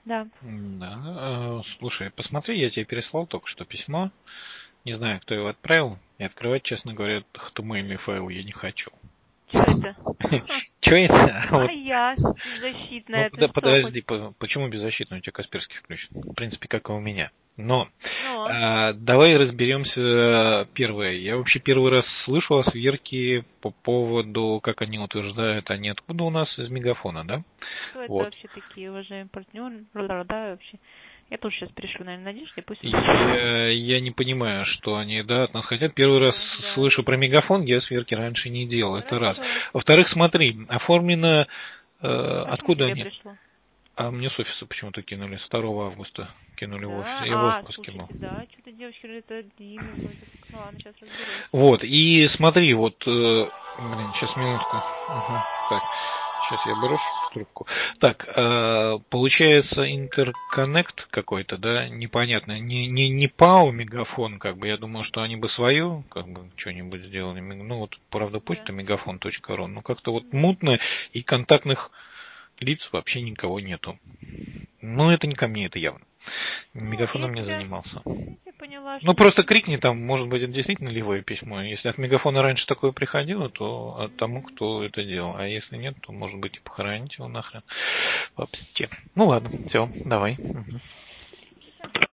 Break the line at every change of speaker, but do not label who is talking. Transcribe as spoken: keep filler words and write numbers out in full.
Да.
Да. э, Слушай, посмотри, я тебе переслал только что письмо. Не знаю, кто его отправил. И открывать, честно говоря, эйч ти эм эль файл я не хочу.
Что это?
Че это?
А
Вот.
я
Ну,
беззащитная, ты
пода-
что, хоть?
подожди, по- почему беззащитный? У тебя Касперский включен. В принципе, как и у меня. Но
Ну,
а, давай разберемся. Первое. Я вообще первый раз слышу о сверке по поводу, как они утверждают, они откуда у нас из Мегафона, да?
кто это
Вот.
вообще такие, уважаемые партнеры? Да, вообще. Я тоже сейчас пришлю, наверное, Надежде, пусть она...
Я, я не понимаю, что они, да, от нас хотят. Первый раз
Да, да.
слышу про Мегафон, я сверки раньше не делал, это раз.
Хорошо.
Во-вторых, смотри, оформлено, э,
А что
откуда
тебе
они?
пришло?
А мне с офиса почему-то кинули, с второго августа кинули в офис,
Да,
я в
а,
отпуск был.
слушайте, да, что-то девочки, это имя вроде как, ну ладно, сейчас разберусь.
Вот, и смотри, вот, э, блин, сейчас минутку. Ага, так, сейчас я брошу трубку. Так, э, получается интерконнект какой-то, да, непонятно, не, не, не ПАО Мегафон, как бы, я думал, что они бы свое, как бы, что-нибудь сделали, ну, вот, правда,
Да,
почта мегафон точка ру, но как-то вот
да.
мутно, и контактных лиц вообще никого нету. Ну, это не ко мне, это явно.
Ну, я
Мегафоном не
тебя,
занимался.
я тебя поняла,
Ну,
что
просто
значит...
крикни там, может быть, это действительно ливое письмо. Если от Мегафона раньше такое приходило, то от тому,
Мгм.
кто это делал. А если нет, то, может быть, и похоронить его нахрен. Вообще. Ну, ладно,
Ну,
все, давай. Мгм.